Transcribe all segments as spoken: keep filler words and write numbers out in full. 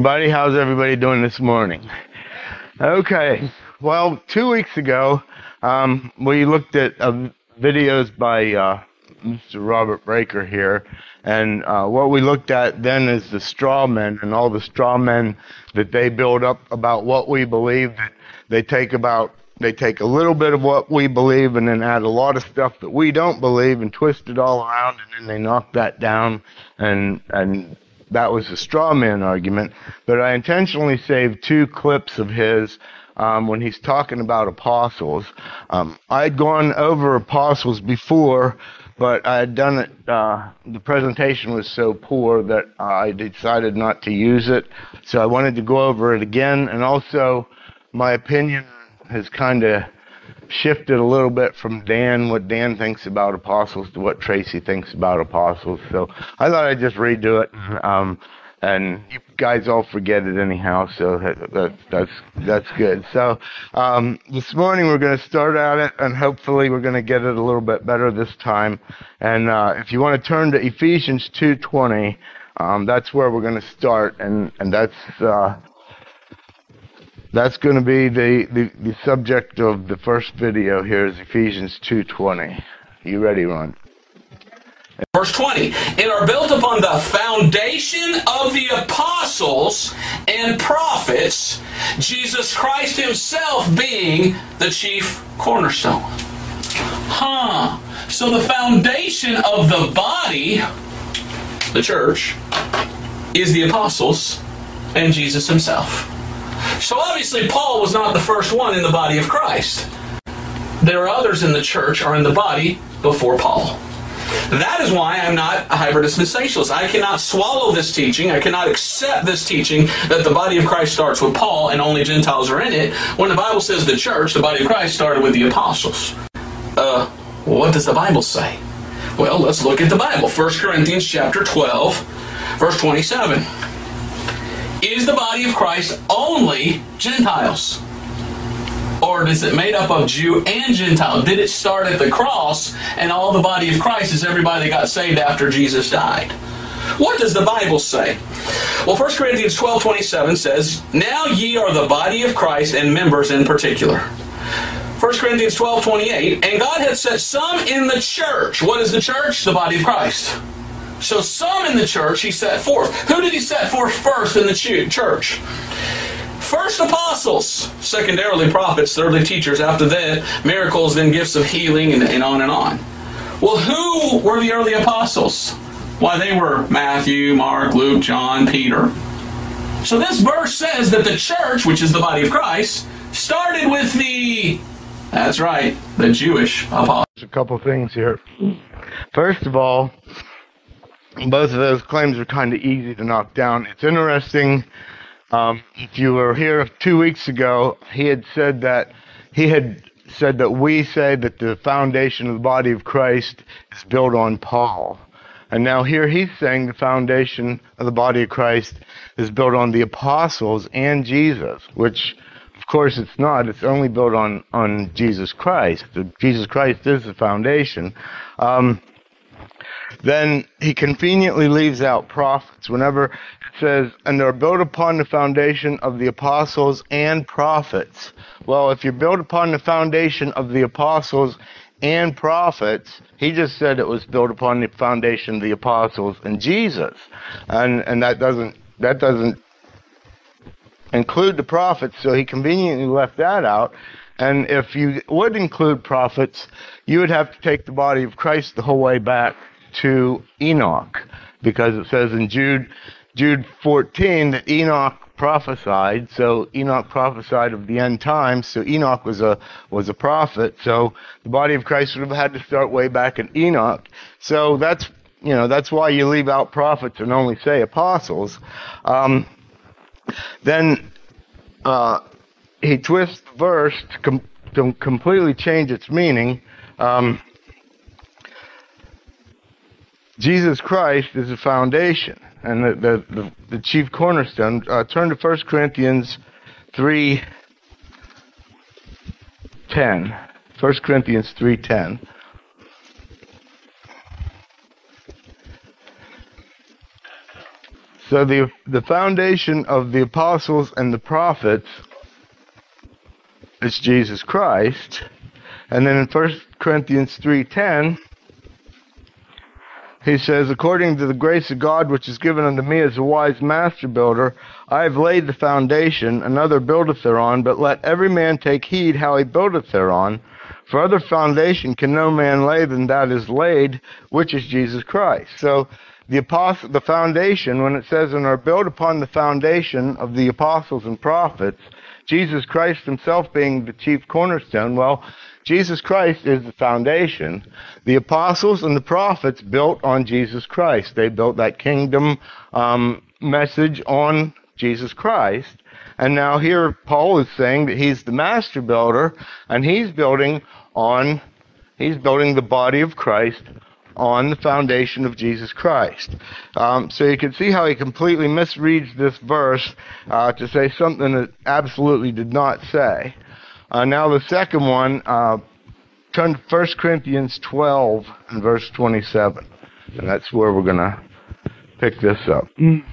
everybody. How's everybody doing this morning? Okay. Well, two weeks ago, um, we looked at uh, videos by uh, Mister Robert Breaker here, and uh, what we looked at then is the straw men and all the straw men that they build up about what we believe. They take about they take a little bit of what we believe and then add a lot of stuff that we don't believe and twist it all around, and then they knock that down, and and that was the straw man argument. But I intentionally saved two clips of his um, when he's talking about apostles. Um, I'd gone over apostles before, but I had done it, uh, the presentation was so poor that I decided not to use it. So I wanted to go over it again, and also my opinion has kind of shifted a little bit from Dan, what Dan thinks about apostles, to what Tracy thinks about apostles. So I thought I'd just redo it, um, and you guys all forget it anyhow, so that, that, that's that's good. So um, this morning we're going to start at it, and hopefully we're going to get it a little bit better this time. And uh, if you want to turn to Ephesians two twenty, um, that's where we're going to start, and, and that's... Uh, That's going to be the, the, the subject of the first video here is Ephesians two twenty. You ready, Ron? Verse twenty, and are built upon the foundation of the apostles and prophets, Jesus Christ himself being the chief cornerstone. Huh. So the foundation of the body, the church, is the apostles and Jesus himself. So obviously Paul was not the first one in the body of Christ. There are others in the church or in the body before Paul. That is why I'm not a hybrid dispensationalist. I cannot swallow this teaching. I cannot accept this teaching that the body of Christ starts with Paul and only Gentiles are in it, when the Bible says the church, the body of Christ, started with the apostles. Uh, what does the Bible say? Well, let's look at the Bible. First Corinthians chapter twelve, verse twenty-seven. Is the body of Christ only Gentiles? Or is it made up of Jew and Gentile? Did it start at the cross and all the body of Christ is everybody that got saved after Jesus died? What does the Bible say? Well, First Corinthians twelve twenty-seven says, now ye are the body of Christ and members in particular. First Corinthians twelve twenty-eight, and God hath set some in the church. What is the church? The body of Christ. So some in the church he set forth. Who did he set forth first in the church? First apostles, secondarily prophets, thirdly teachers, after that miracles, then gifts of healing, and, and on and on. Well, who were the early apostles? Why, they were Matthew, Mark, Luke, John, Peter. So this verse says that the church, which is the body of Christ, started with the, that's right, the Jewish apostles. There's a couple things here. First of all, both of those claims are kind of easy to knock down. It's interesting, um, if you were here two weeks ago, he had said that he had said that we say that the foundation of the body of Christ is built on Paul. And now here he's saying the foundation of the body of Christ is built on the apostles and Jesus, which of course it's not. It's only built on, on Jesus Christ. Jesus Christ is the foundation. Um, Then he conveniently leaves out prophets. Whenever it says, and they're built upon the foundation of the apostles and prophets. Well, if you're built upon the foundation of the apostles and prophets, he just said it was built upon the foundation of the apostles and Jesus. And and that doesn't that doesn't include the prophets, so he conveniently left that out. And if you would include prophets, you would have to take the body of Christ the whole way back to Enoch, because it says in Jude Jude fourteen that Enoch prophesied. So Enoch prophesied of the end times. So Enoch was a was a prophet. So the body of Christ would have had to start way back in Enoch. So that's you know that's why you leave out prophets and only say apostles. Um, then uh, he twists the verse to, com- to completely change its meaning. Um, Jesus Christ is the foundation and the, the, the, the chief cornerstone. Uh, turn to First Corinthians three ten. First Corinthians three ten. So the the foundation of the apostles and the prophets is Jesus Christ. And then in First Corinthians three ten, he says, according to the grace of God which is given unto me as a wise master builder, I have laid the foundation, another buildeth thereon, but let every man take heed how he buildeth thereon. For other foundation can no man lay than that is laid, which is Jesus Christ. So the apostle, the foundation, when it says, and are built upon the foundation of the apostles and prophets, Jesus Christ himself being the chief cornerstone, well, Jesus Christ is the foundation. The apostles and the prophets built on Jesus Christ. They built that kingdom um, message on Jesus Christ. And now here Paul is saying that he's the master builder, and he's building on, he's building the body of Christ on the foundation of Jesus Christ. Um, so you can see how he completely misreads this verse uh, to say something that absolutely did not say. Uh, now the second one, uh, turn to First Corinthians twelve and verse twenty-seven. And that's where we're going to pick this up.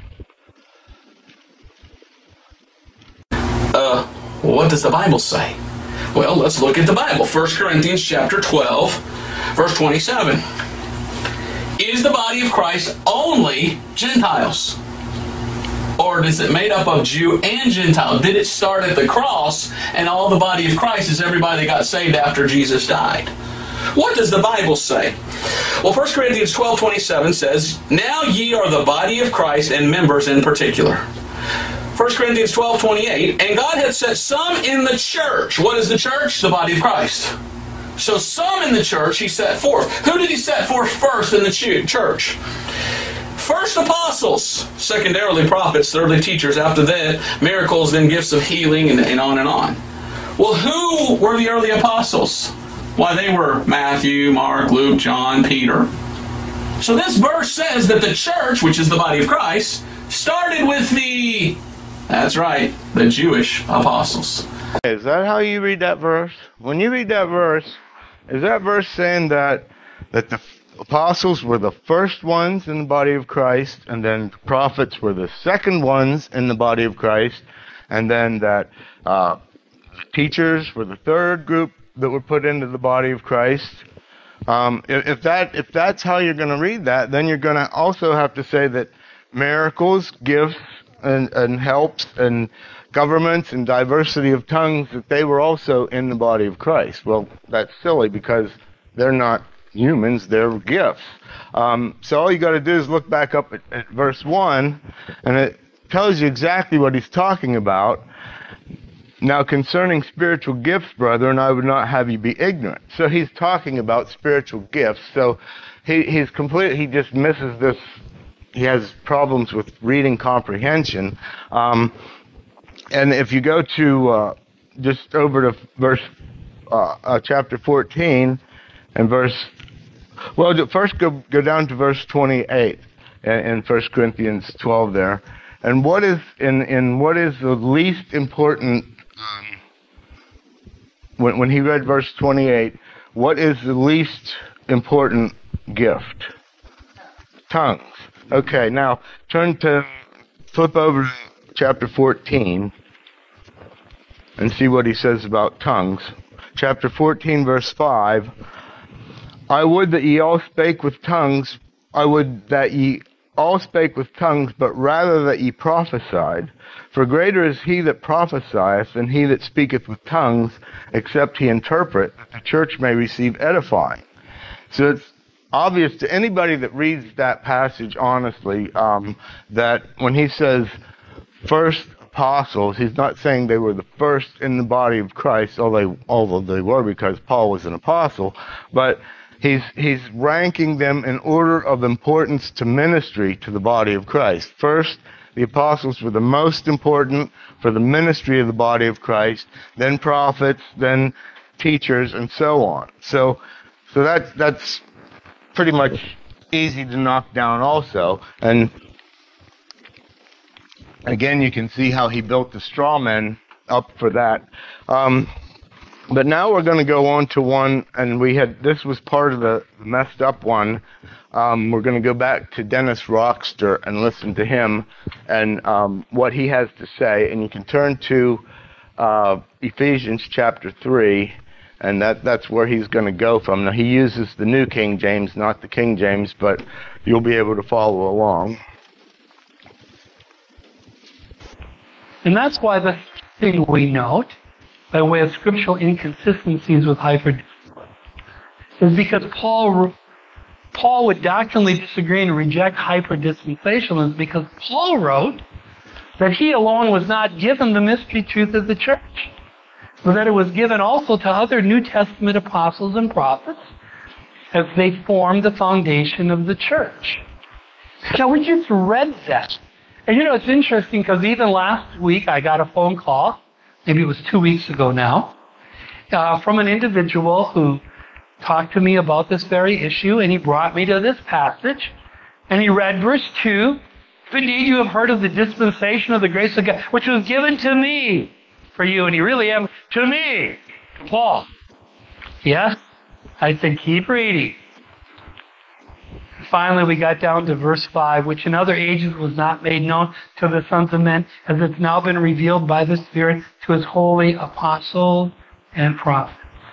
Uh, what does the Bible say? Well, let's look at the Bible. First Corinthians chapter twelve, verse twenty-seven. Is the body of Christ only Gentiles? Or is it made up of Jew and Gentile? Did it start at the cross and all the body of Christ is everybody that got saved after Jesus died? What does the Bible say? Well, First Corinthians twelve twenty-seven says, now ye are the body of Christ and members in particular. First Corinthians twelve twenty-eight, and God hath set some in the church. What is the church? The body of Christ. So some in the church he set forth. Who did he set forth first in the church? First apostles, secondarily prophets, thirdly teachers, after that miracles, then gifts of healing, and, and on and on. Well, who were the early apostles? Why, they were Matthew, Mark, Luke, John, Peter. So this verse says that the church, which is the body of Christ, started with the, that's right, the Jewish apostles. Is that how you read that verse? When you read that verse, is that verse saying that that the apostles were the first ones in the body of Christ, and then the prophets were the second ones in the body of Christ, and then that uh, the teachers were the third group that were put into the body of Christ? Um, if, if that if that's how you're going to read that, then you're going to also have to say that miracles, gifts, and, and helps, and governments, and diversity of tongues, that they were also in the body of Christ. Well, that's silly because they're not humans, they're gifts. Um, so all you got to do is look back up at, at verse one, and it tells you exactly what he's talking about. Now concerning spiritual gifts, brethren, I would not have you be ignorant. So he's talking about spiritual gifts. So he, he's complete. He just misses this. He has problems with reading comprehension. Um, and if you go to uh, just over to verse uh, uh, chapter fourteen and verse. Well, first go go down to verse twenty-eight in First Corinthians twelve there, and what is in in what is the least important? Um, when when he read verse twenty-eight, what is the least important gift? Tongues. Okay, now turn to flip over to chapter fourteen and see what he says about tongues. Chapter fourteen, verse five. I would that ye all spake with tongues, I would that ye all spake with tongues, but rather that ye prophesied. For greater is he that prophesieth than he that speaketh with tongues, except he interpret, that the church may receive edifying. So it's obvious to anybody that reads that passage honestly, um, that when he says first apostles, he's not saying they were the first in the body of Christ, although, although they were because Paul was an apostle, but He's, he's ranking them in order of importance to ministry to the body of Christ. First, the apostles were the most important for the ministry of the body of Christ, then prophets, then teachers, and so on. So, so that's, that's pretty much easy to knock down also. And again, you can see how he built the straw men up for that. Um, But now we're going to go on to one, and we had, this was part of the messed up one. Um, we're going to go back to Dennis Rockster and listen to him and um, what he has to say. And you can turn to uh, Ephesians chapter three, and that, that's where he's going to go from. Now, he uses the New King James, not the King James, but you'll be able to follow along. And that's why the thing we note, by way of scriptural inconsistencies with hyper, is because Paul Paul would doctrinally disagree and reject hyper-dispensationalism, because Paul wrote that he alone was not given the mystery truth of the church, but that it was given also to other New Testament apostles and prophets as they formed the foundation of the church. Now, we just read that. And you know, it's interesting because even last week I got a phone call, maybe it was two weeks ago now, uh, from an individual who talked to me about this very issue, and he brought me to this passage, and he read verse two, "If indeed you have heard of the dispensation of the grace of God, which was given to me for you," and he really am to me, to Paul. Yes? I said, keep reading. Finally, we got down to verse five, "which in other ages was not made known to the sons of men, as it's now been revealed by the Spirit to his holy apostles and prophets."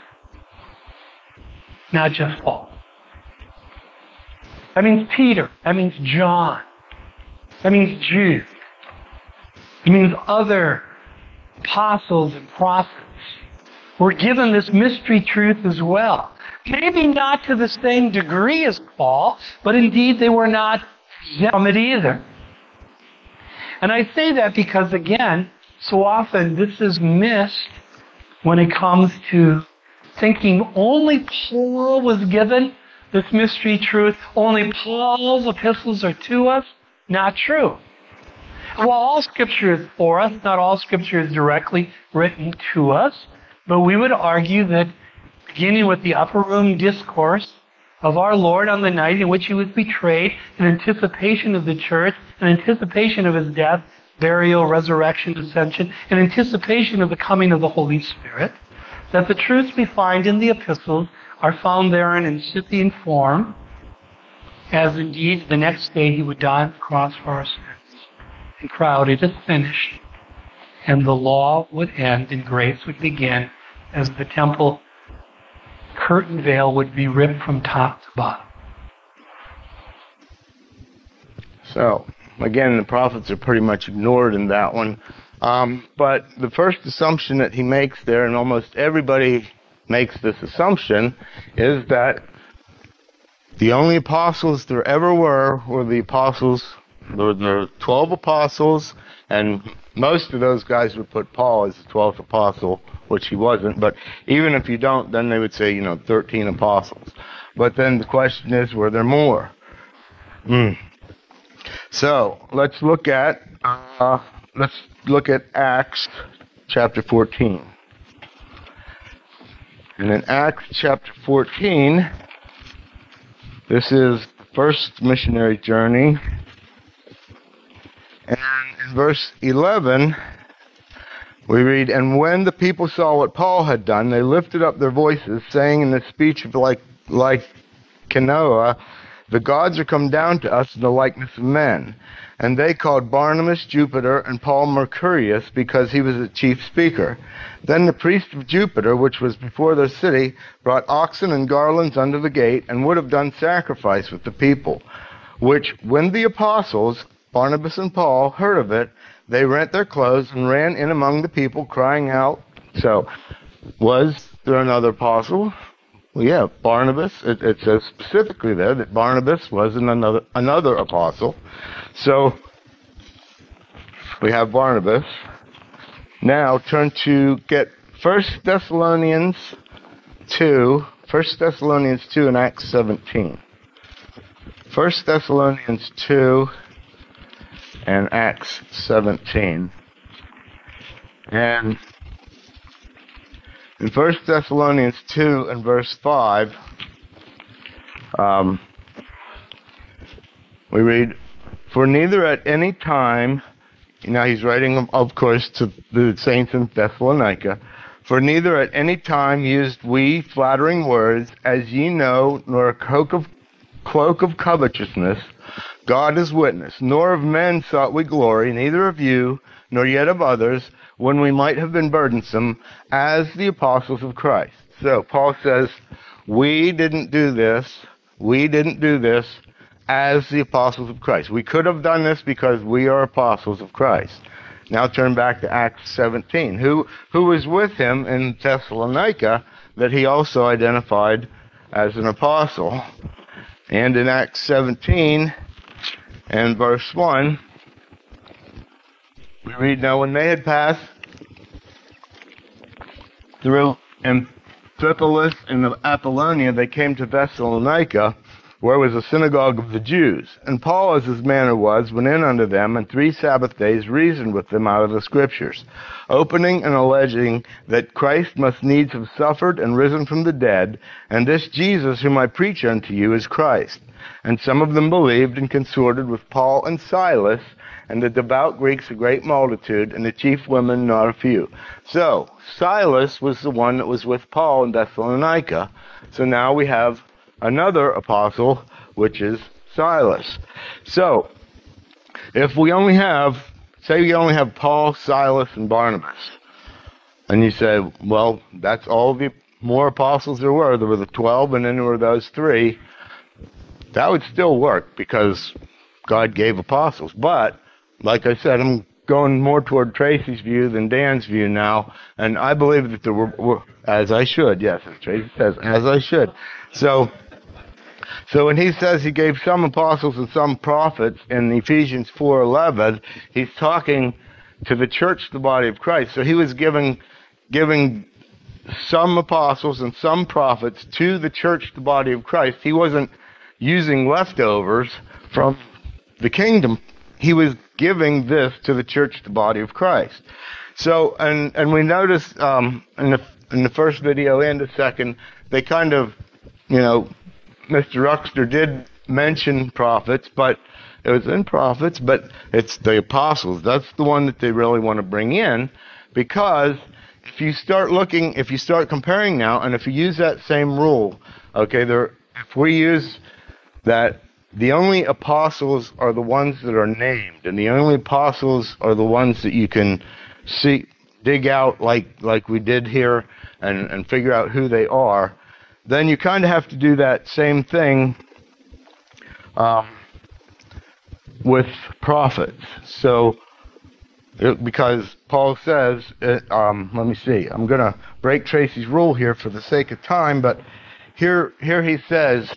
Not just Paul. That means Peter. That means John. That means Jude. It means other apostles and prophets were given this mystery truth as well. Maybe not to the same degree as Paul, but indeed they were not exempt from it either. And I say that because, again, so often this is missed when it comes to thinking only Paul was given this mystery truth, only Paul's epistles are to us. Not true. Well, all Scripture is for us, not all Scripture is directly written to us, but we would argue that beginning with the upper room discourse of our Lord on the night in which he was betrayed, in anticipation of the church, in anticipation of his death, burial, resurrection, ascension, in anticipation of the coming of the Holy Spirit, that the truths we find in the epistles are found there in incipient form, as indeed the next day he would die on the cross for our sins. And crowd, it is finished, and the law would end and grace would begin as the temple curtain veil would be ripped from top to bottom. So, again, the prophets are pretty much ignored in that one. Um, but the first assumption that he makes there, and almost everybody makes this assumption, is that the only apostles there ever were were the apostles, there were the twelve apostles, and most of those guys would put Paul as the twelfth apostle, which he wasn't. But even if you don't, then they would say, you know, thirteen apostles. But then the question is, were there more? Mm. So, let's look at, uh, let's look at Acts chapter fourteen. And in Acts chapter fourteen, this is the first missionary journey. And in verse eleven, we read, "And when the people saw what Paul had done, they lifted up their voices, saying in the speech of like, like Lycaonia, 'The gods are come down to us in the likeness of men.' And they called Barnabas Jupiter and Paul Mercurius, because he was the chief speaker. Then the priest of Jupiter, which was before their city, brought oxen and garlands unto the gate, and would have done sacrifice with the people. Which, when the apostles, Barnabas and Paul, heard of it, they rent their clothes and ran in among the people, crying out." So, was there another apostle? Well, yeah, Barnabas. It, it says specifically there that Barnabas was an another another apostle. So, we have Barnabas. Now, turn to get First Thessalonians two, First Thessalonians two and Acts seventeen. First Thessalonians two and Acts seventeen. And in First Thessalonians two and verse five, um, we read, "For neither at any time," now he's writing, of course, to the saints in Thessalonica, For neither at any time used we flattering words, as ye know, nor a cloak of, cloak of covetousness. God is witness. Nor of men sought we glory, neither of you, nor yet of others, when we might have been burdensome, as the apostles of Christ. So Paul says, we didn't do this, we didn't do this as the apostles of Christ. We could have done this because we are apostles of Christ. Now turn back to Acts seventeen. Who, who was with him in Thessalonica that he also identified as an apostle? And in Acts seventeen and verse one, we read, now when they had passed through Amphipolis and Apollonia, they came to Thessalonica, where was a synagogue of the Jews. And Paul, as his manner was, went in unto them, and three Sabbath days reasoned with them out of the Scriptures, opening and alleging that Christ must needs have suffered and risen from the dead, and this Jesus whom I preach unto you is Christ. And some of them believed and consorted with Paul and Silas, and the devout Greeks a great multitude, and the chief women not a few. So, Silas was the one that was with Paul in Thessalonica. So now we have another apostle, which is Silas. So, if we only have, say we only have Paul, Silas, and Barnabas, and you say, well, that's all the more apostles there were. There were the twelve, and then there were those three. That would still work, because God gave apostles. But, like I said, I'm going more toward Tracy's view than Dan's view now, and I believe that there were, were as I should, yes, as Tracy says, as I should. So, so when he says he gave some apostles and some prophets in Ephesians four eleven, he's talking to the church, the body of Christ. So he was giving, giving some apostles and some prophets to the church, the body of Christ. He wasn't using leftovers from the kingdom. He was giving this to the church, the body of Christ. So, and and we noticed um, in the in the first video and the second, they kind of, you know, Mister Ruxter did mention prophets, but it was in prophets, but it's the apostles. That's the one that they really want to bring in, because if you start looking, if you start comparing now, and if you use that same rule, okay, there, if we use that the only apostles are the ones that are named, and the only apostles are the ones that you can see, dig out like like we did here, and, and figure out who they are, then you kind of have to do that same thing um, with prophets. So, it, because Paul says, it, um, let me see, I'm going to break Tracy's rule here for the sake of time, but here, here he says,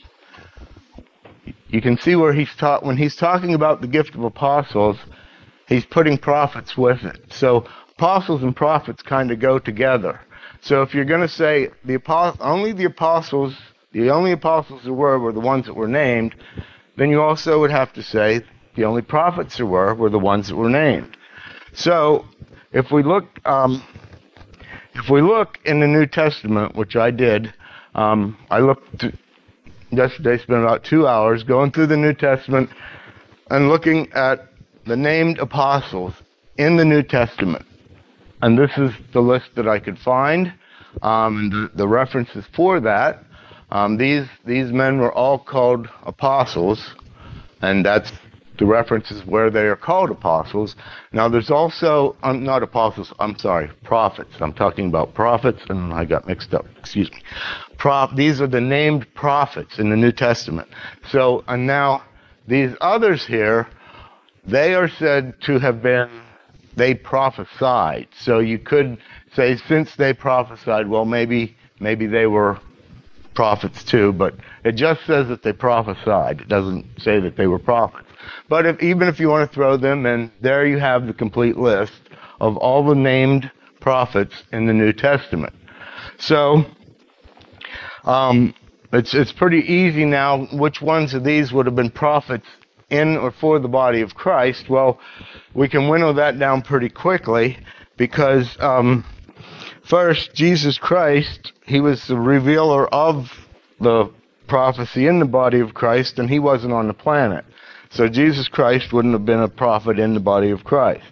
you can see where he's taught, when he's talking about the gift of apostles, he's putting prophets with it. So apostles and prophets kind of go together. So if you're going to say the apost- only the apostles, the only apostles there were were the ones that were named, then you also would have to say the only prophets there were were the ones that were named. So if we look, um, if we look in the New Testament, which I did, um, I looked. To, Yesterday, spent about two hours going through the New Testament and looking at the named apostles in the New Testament. And this is the list that I could find, um, and the, the references for that. Um, these these men were all called apostles, and that's the references where they are called apostles. Now, there's also, um, not apostles, I'm sorry, prophets. I'm talking about prophets, and I got mixed up, excuse me. Prof, these are the named prophets in the New Testament. So, and now, these others here, they are said to have been, they prophesied. So you could say, since they prophesied, well, maybe, maybe they were prophets too, but it just says that they prophesied. It doesn't say that they were prophets. But if, even if you want to throw them in, there you have the complete list of all the named prophets in the New Testament. So, um, it's it's pretty easy now which ones of these would have been prophets in or for the body of Christ. Well, we can winnow that down pretty quickly, because um, first, Jesus Christ, he was the revealer of the prophecy in the body of Christ, and he wasn't on the planet. So Jesus Christ wouldn't have been a prophet in the body of Christ.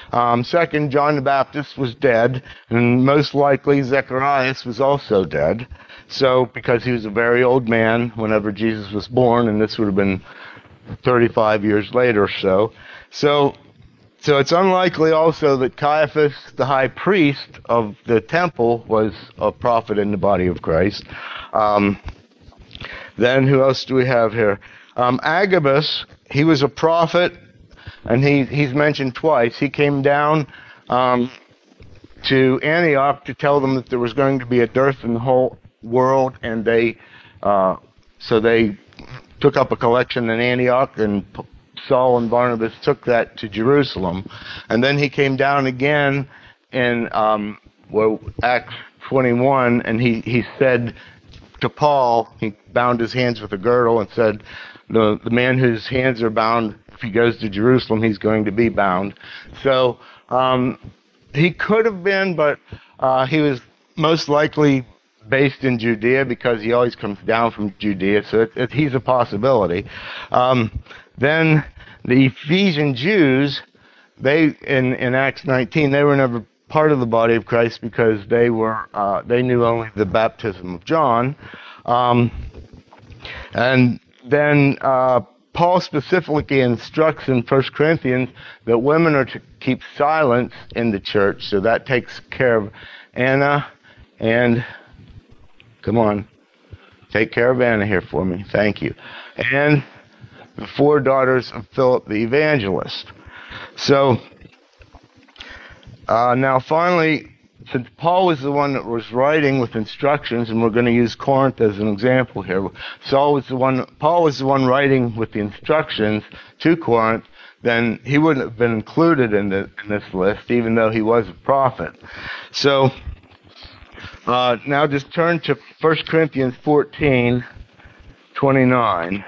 Um, second, John the Baptist was dead, and most likely Zacharias was also dead. So, because he was a very old man whenever Jesus was born, and this would have been thirty-five years later or so. So, so it's unlikely also that Caiaphas, the high priest of the temple, was a prophet in the body of Christ. Um, then who else do we have here? Um, Agabus, he was a prophet, and he, he's mentioned twice. He came down um, to Antioch to tell them that there was going to be a dearth in the whole world, and they, uh, so they took up a collection in Antioch, and Saul and Barnabas took that to Jerusalem. And then he came down again in um, well, Acts twenty-one, and he, he said to Paul, he bound his hands with a girdle and said, the, the man whose hands are bound, if he goes to Jerusalem, he's going to be bound. So um, he could have been, but uh, he was most likely based in Judea, because he always comes down from Judea, so it, it, he's a possibility. Um, then the Ephesian Jews, they in, in Acts nineteen, they were never part of the body of Christ because they were uh, they knew only the baptism of John. Um, and then uh, Paul specifically instructs in First Corinthians that women are to keep silence in the church, so that takes care of Anna and Come on. Take care of Anna here for me. Thank you. And the four daughters of Philip the evangelist. So, uh, now finally, since Paul was the one that was writing with instructions, and we're going to use Corinth as an example here. Saul was the one, Paul was the one writing with the instructions to Corinth, then he wouldn't have been included in, the, in this list, even though he was a prophet. So, Uh, now just turn to First Corinthians fourteen twenty-nine.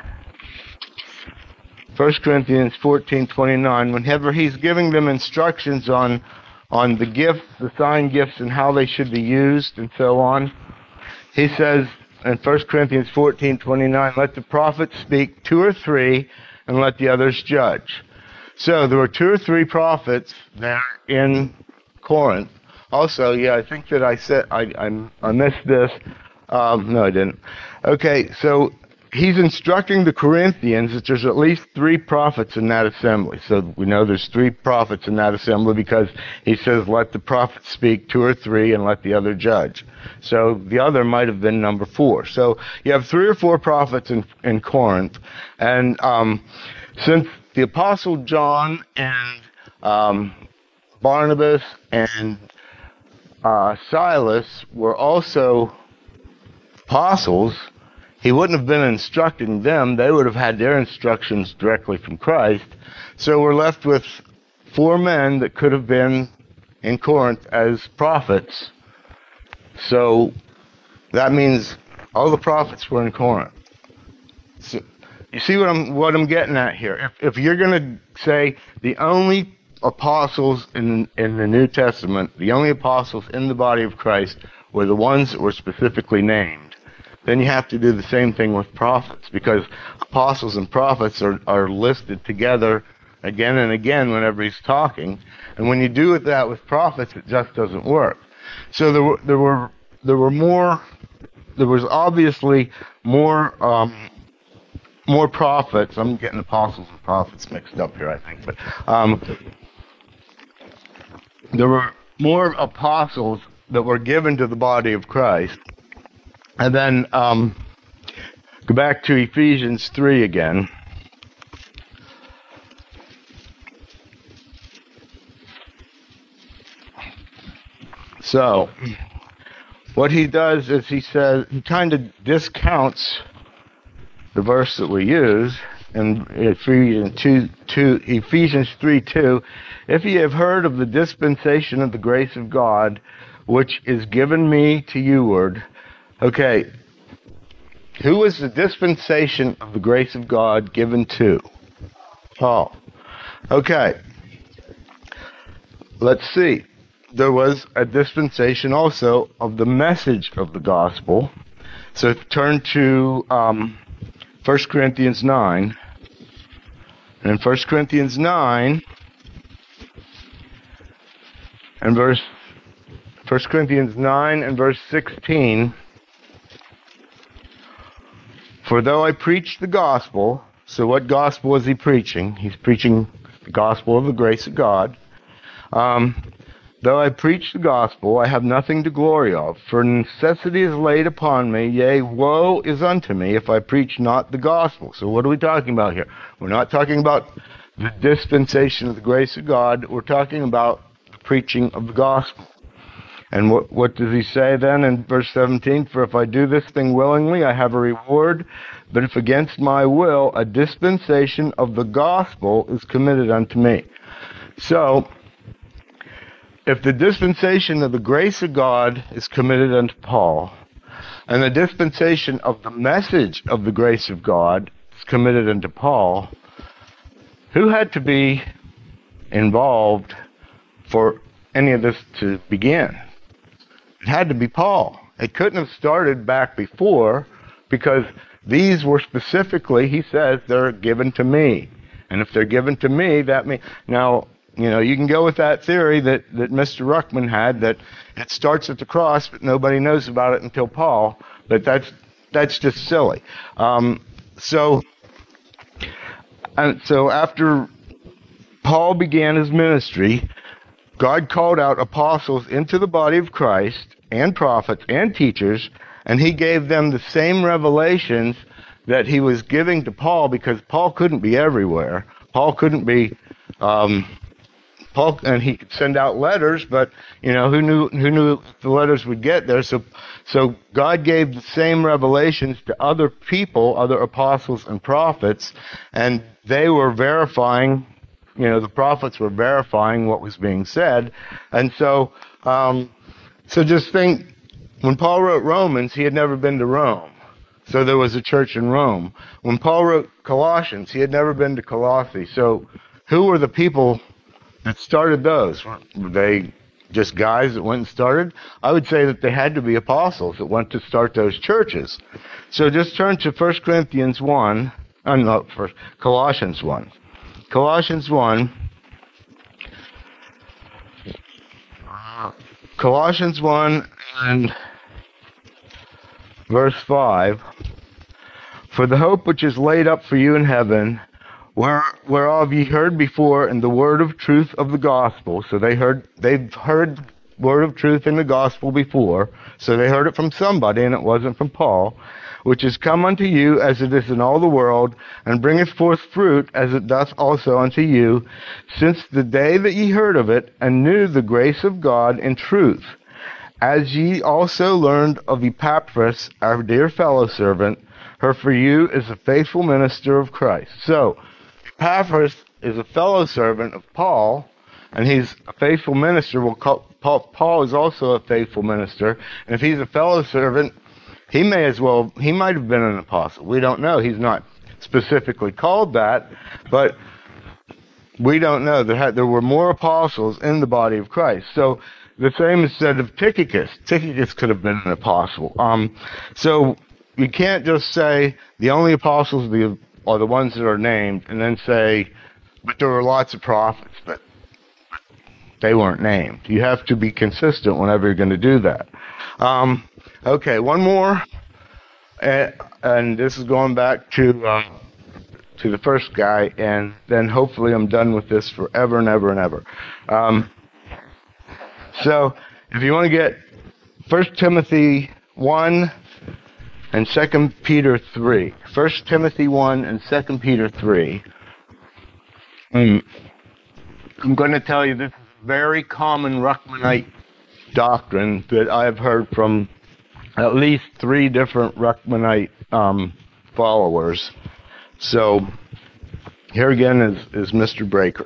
First Corinthians fourteen twenty-nine. Whenever he's giving them instructions on on the gifts, the sign gifts, and how they should be used, and so on, he says in First Corinthians fourteen twenty-nine, "Let the prophets speak two or three, and let the others judge." So there were two or three prophets there in Corinth. Also, yeah, I think that I said, I, I, I missed this. Um, no, I didn't. Okay, so he's instructing the Corinthians that there's at least three prophets in that assembly. So we know there's three prophets in that assembly because he says, let the prophets speak, two or three, and let the other judge. So the other might have been number four. So you have three or four prophets in, in Corinth. And um, since the Apostle John and um, Barnabas and Uh, Silas were also apostles, he wouldn't have been instructing them. They would have had their instructions directly from Christ. So we're left with four men that could have been in Corinth as prophets. So that means all the prophets were in Corinth. So you see what I'm what I'm getting at here? If, if you're going to say the only apostles in in the New Testament, the only apostles in the body of Christ were the ones that were specifically named, then you have to do the same thing with prophets, because apostles and prophets are, are listed together again and again whenever he's talking, and when you do it that with prophets, it just doesn't work. So there were there were there were more there was obviously more um, more prophets. I'm getting apostles and prophets mixed up here, I think, but um, there were more apostles that were given to the body of Christ. And then um, go back to Ephesians three again. So, what he does is he says, he kind of discounts the verse that we use in Ephesians two, two, Ephesians three two, "If ye have heard of the dispensation of the grace of God, which is given me to youward." Okay, who was the dispensation of the grace of God given to? Paul. Okay, let's see. There was a dispensation also of the message of the gospel. So turn to um, First Corinthians nine. And in First Corinthians nine, and verse First Corinthians nine and verse sixteen. For though I preach the gospel, so what gospel is he preaching? He's preaching the gospel of the grace of God. Um, though I preach the gospel, I have nothing to glory of, for necessity is laid upon me, yea, woe is unto me if I preach not the gospel. So what are we talking about here? We're not talking about the dispensation of the grace of God. We're talking about the preaching of the gospel. And what, what does he say then in verse seventeen? For if I do this thing willingly, I have a reward. But if against my will, a dispensation of the gospel is committed unto me. So, if the dispensation of the grace of God is committed unto Paul, and the dispensation of the message of the grace of God is committed unto Paul, who had to be involved for any of this to begin? It had to be Paul. It couldn't have started back before, because these were specifically, he says, they're given to me. And if they're given to me, that means... Now, you know, you can go with that theory that, that Mister Ruckman had, that it starts at the cross, but nobody knows about it until Paul. But that's that's just silly. Um, so, and so after Paul began his ministry, God called out apostles into the body of Christ, and prophets and teachers, and he gave them the same revelations that he was giving to Paul, because Paul couldn't be everywhere. Paul couldn't be, um, Paul, and he could send out letters, but you know, who knew who knew if the letters would get there? So, so God gave the same revelations to other people, other apostles and prophets, and they were verifying. You know, the prophets were verifying what was being said, and so, um, so just think, when Paul wrote Romans, he had never been to Rome, so there was a church in Rome. When Paul wrote Colossians, he had never been to Colossae. So, who were the people that started those? Were they just guys that went and started? I would say that they had to be apostles that went to start those churches. So, just turn to First Corinthians one, uh, no, first Colossians one. Colossians one, Colossians one and verse five, for the hope which is laid up for you in heaven, where, whereof ye heard before in the word of truth of the gospel. So they heard, they've heard the word of truth in the gospel before, so they heard it from somebody, and it wasn't from Paul, which is come unto you as it is in all the world, and bringeth forth fruit as it doth also unto you, since the day that ye heard of it, and knew the grace of God in truth, as ye also learned of Epaphras, our dear fellow servant, her for you is a faithful minister of Christ. So, Epaphras is a fellow servant of Paul, and he's a faithful minister. Well, Paul is also a faithful minister, and if he's a fellow servant, he may as well, he might have been an apostle. We don't know. He's not specifically called that, but we don't know. There, had, there were more apostles in the body of Christ. So the same is said of Tychicus. Tychicus could have been an apostle. Um, so you can't just say the only apostles are the, are the ones that are named, and then say, but there were lots of prophets, but they weren't named. You have to be consistent whenever you're going to do that. Um, Okay, one more, and, and this is going back to uh, to the first guy, and then hopefully I'm done with this forever and ever and ever. Um, so, if you want to get First Timothy one and Second Peter three, First Timothy one and Second Peter three, um, I'm going to tell you this is a very common Ruckmanite doctrine that I've heard from at least three different Ruckmanite um, followers. So, here again is, is Mister Breaker.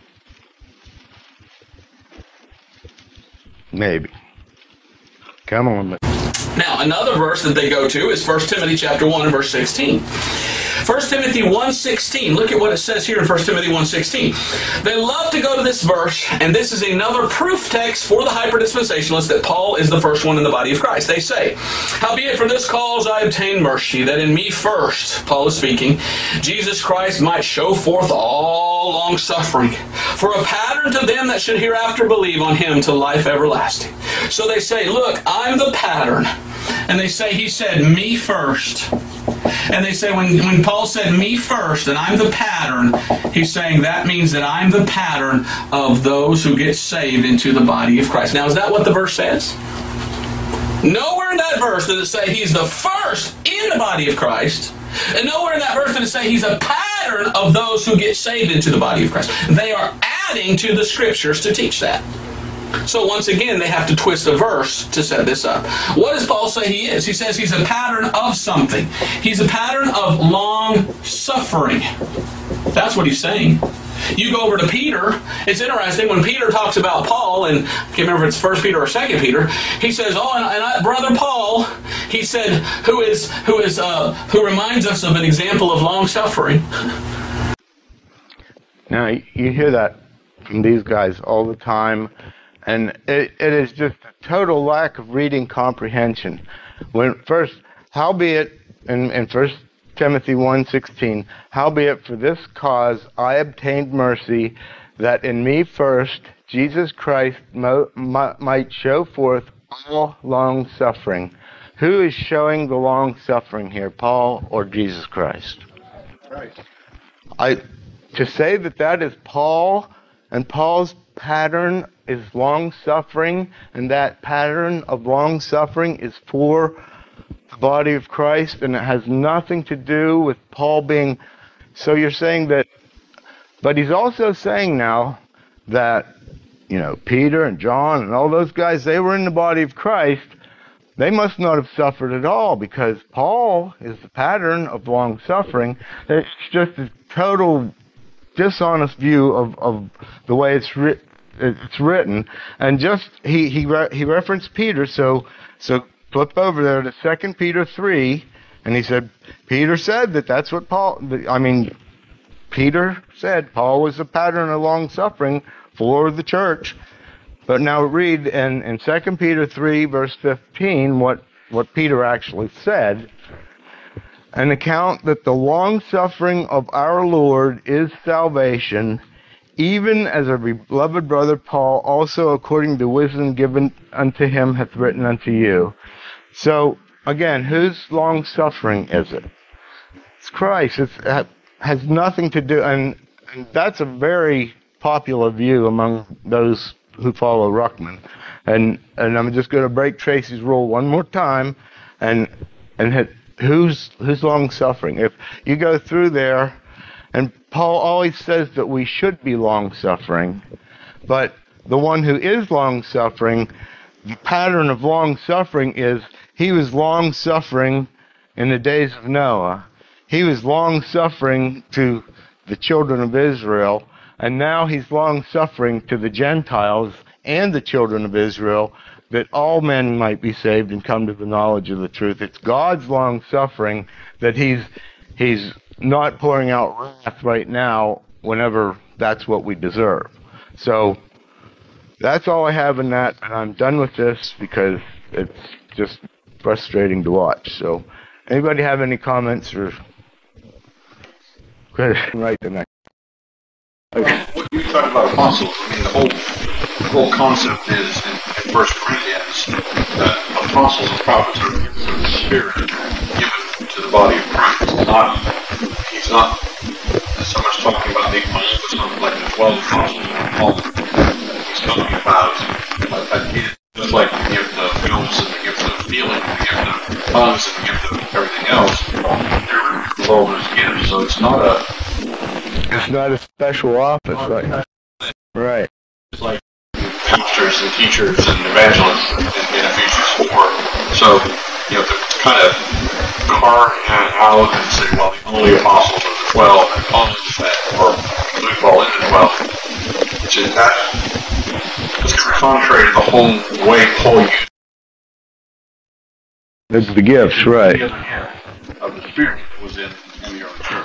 Maybe. Come on. Now, another verse that they go to is First Timothy chapter one and verse sixteen. First Timothy one sixteen. Look at what it says here in First Timothy one sixteen. They love to go to this verse, and this is another proof text for the hyperdispensationalists that Paul is the first one in the body of Christ. They say, howbeit for this cause I obtain mercy, that in me first, Paul is speaking, Jesus Christ might show forth all long suffering, for a pattern to them that should hereafter believe on him to life everlasting. So they say, look, I'm the pattern. And they say, he said, me first. And they say, when, when Paul said me first, and I'm the pattern, he's saying that means that I'm the pattern of those who get saved into the body of Christ. Now, is that what the verse says? Nowhere in that verse does it say he's the first in the body of Christ. And nowhere in that verse does it say he's a pattern of those who get saved into the body of Christ. They are adding to the scriptures to teach that. So once again, they have to twist a verse to set this up. What does Paul say he is? He says he's a pattern of something. He's a pattern of long suffering. That's what he's saying. You go over to Peter, it's interesting, when Peter talks about Paul, and I can't remember if it's First Peter or Second Peter, he says, oh, and, and I, brother Paul, he said, who is who is uh, who reminds us of an example of long suffering. Now, you hear that from these guys all the time. And it, it is just a total lack of reading comprehension. When first, howbeit, in, in First Timothy one sixteen, howbeit for this cause I obtained mercy, that in me first Jesus Christ mo, mo, might show forth all long suffering. Who is showing the long suffering here, Paul or Jesus Christ? Christ. I to say that that is Paul, and Paul's pattern is long suffering, and that pattern of long suffering is for the body of Christ, and it has nothing to do with Paul being. So you're saying that, but he's also saying now that, you know, Peter and John and all those guys, they were in the body of Christ. They must not have suffered at all, because Paul is the pattern of long suffering. It's just a total dishonest view of, of the way it's written. It's written, and just he he re, he referenced Peter. So so flip over there to Second Peter three, and he said Peter said that that's what Paul. I mean, Peter said Paul was a pattern of long suffering for the church. But now read in in Second Peter three verse fifteen what what Peter actually said. An account that the long suffering of our Lord is salvation, even as our beloved brother Paul also according to wisdom given unto him hath written unto you. So, again, whose long suffering is it? It's Christ. It's, it has nothing to do, and, and that's a very popular view among those who follow Ruckman. And and I'm just going to break Tracy's rule one more time, and and hit, who's who's long suffering? If you go through there, and Paul always says that we should be long-suffering, but the one who is long-suffering, the pattern of long-suffering is he was long-suffering in the days of Noah. He was long-suffering to the children of Israel, and now he's long-suffering to the Gentiles and the children of Israel, that all men might be saved and come to the knowledge of the truth. It's God's long-suffering that he's he's not pouring out wrath right now whenever that's what we deserve. So that's all I have in that, and I'm done with this because it's just frustrating to watch. So anybody have any comments or right the next? Okay. When you talk about apostles, I mean the whole the whole concept is in, in First Corinthians that apostles and prophets are given from the Spirit given to the body of Christ. Not He's not so much talking about the apostles, it's not like the twelve apostles and Paul. He's talking about a gift, just like the gift of films and the gift of feeling, the gift of tongues and the gift of everything else. They're all those gifts, so it's not a It's not a special office, right? Right. It's like pastors and teachers and evangelists in, in Ephesians four. So, you know, to kind of carve that out and say, well, the only apostles are the twelve, and Paul is that, or include Paul in the twelve. Which is that, it's contrary to the whole way Paul used It's the gifts, right? of the Spirit was in, in the early church.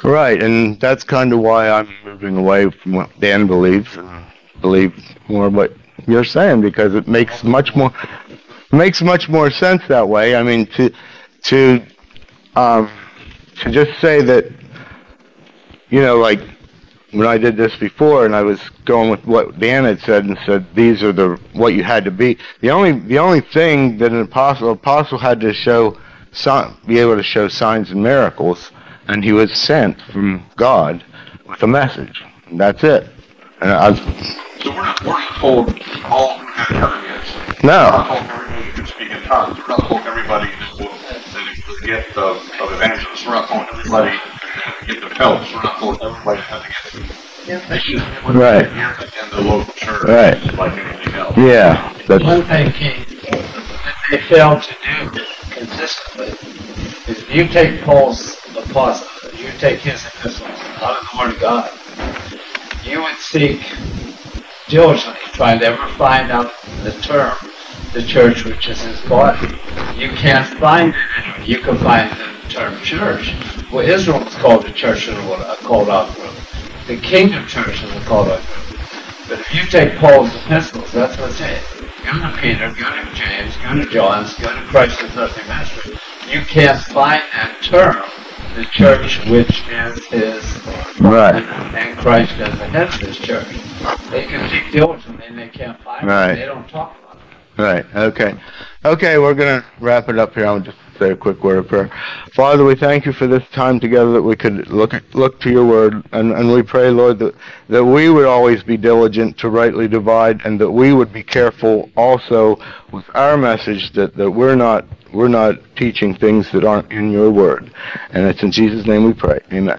Right, and that's kind of why I'm moving away from what Dan believes and believe more what you're saying, because it makes much more makes much more sense that way. I mean, to to um, to just say that, you know, like when I did this before, and I was going with what Dan had said and said these are the what you had to be. The only the only thing that an apostle apostle had to show, be able to show signs and miracles, and he was sent from God with a message. And that's it. And I was, so we're not, we're not told all who have targets. No. We're not told everybody who can speak in tongues. We're not told everybody who has the gift of, of evangelists. We're not told everybody who get the helps. We're not told everybody how to get the right. in the local church, right. like anything else. Yeah. That's, One thing, Keith, that they fail to do consistently is if you take Paul's apostle, you take his epistles out of the Word of God, you would seek diligently, trying to ever find out the term, the church, which is his body. You can't find it anywhere. You can find the term church. Well, Israel was called the church of a called out group. The kingdom church is a called out group. But if you take Paul's epistles, that's what's it. Go to Peter, go to James, go to John, go to Christ as earthly ministry. You can't find that term, the church which is his right. and Christ as the head of his church. They can seek diligently and they can't find right. it. They don't talk about it. Right. Okay. Okay, we're going to wrap it up here. I'll just say a quick word of prayer. Father, we thank you for this time together that we could look look to your word, and, and we pray, Lord, that, that we would always be diligent to rightly divide, and that we would be careful also with our message that, that we're not we're not teaching things that aren't in your word. And it's in Jesus' name we pray. Amen.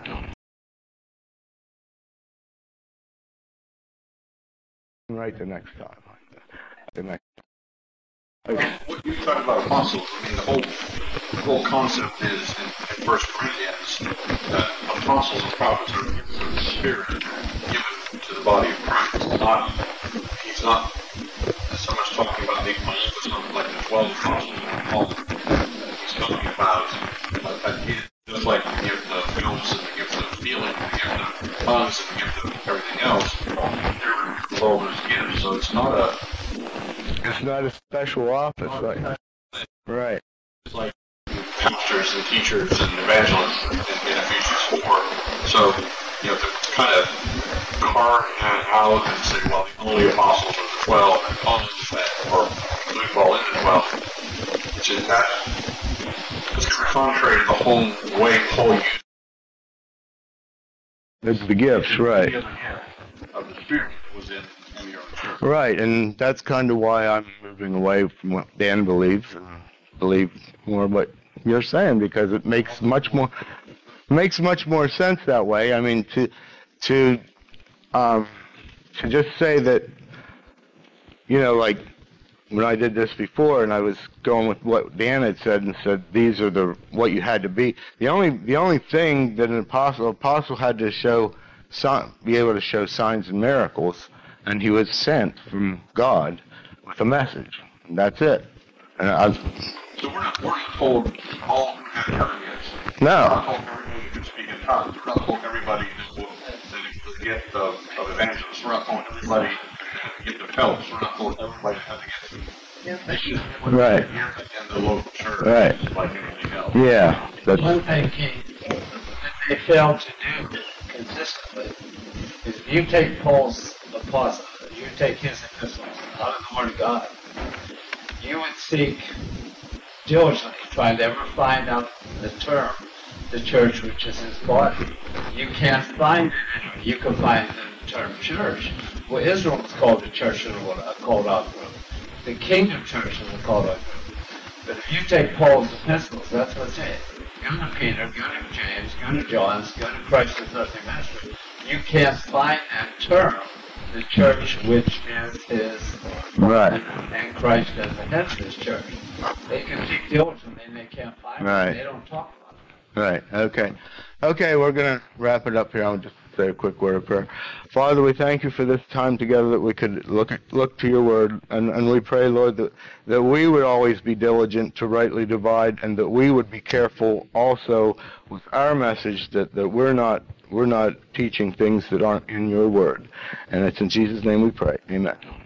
Right the next time. The next Okay. What you talk about apostles, I mean, the whole, the whole concept is in, in First Corinthians that apostles and prophets are gifts of the Spirit given to the body of Christ. It's not, he's not so much talking about the apostles, it's not like the twelve apostles and Paul. He's talking about, uh, just like the gift of gifts and the gift of feeling, the gift of tongues and the gift of everything else. They're all those gifts, so it's not a It's not a special office, right? Right. It's like pastors and teachers and evangelists in, in Ephesians four. So, you know, to kind of carve that out and say, well, the only apostles are the twelve, and Paul is that, or include Paul in the twelve, which is that is contrary to the whole way Paul used It's the gifts, right. the other gift of the Spirit was in, in the early church. Right, and that's kind of why I'm moving away from what Dan believes and believe more what you're saying, because it makes much more makes much more sense that way. I mean, to to um, to just say that, you know, like when I did this before, and I was going with what Dan had said and said these are the what you had to be. The only the only thing that an apostle apostle had to show, be able to show signs and miracles, and he was sent from God with a message. And that's it. And I was, so we're not, we're not told all who have targets. no. We're not told everybody who can speak in tongues. We're not told everybody who has the gift of, of evangelists. We're not told everybody who get the helps. We're not told everybody how to get the Right. in the local church, Right. like anything else. Yeah. That's, One thing, Keith, that they fail to do consistently is if you take Paul's apostle, you take his epistles out of the Word of God, you would seek diligently, trying to ever find out the term, the church, which is his body. You can't find it anywhere. You can find the term church. Well, Israel was called the church of a called out group. The kingdom church is a called out group. But if you take Paul's epistles, that's what's it. Go to Peter, go to James, go to John, go to Christ as earthly ministry. You can't find that term, the church which is his right. and Christ as the head of his church. They can seek diligently and they can't find right. it. They don't talk about Right. Okay. Okay, we're going to wrap it up here. I'll just say a quick word of prayer. Father, we thank you for this time together that we could look look to your word, and, and we pray, Lord, that, that we would always be diligent to rightly divide, and that we would be careful also with our message that, that we're not we're not teaching things that aren't in your word. And it's in Jesus' name we pray. Amen.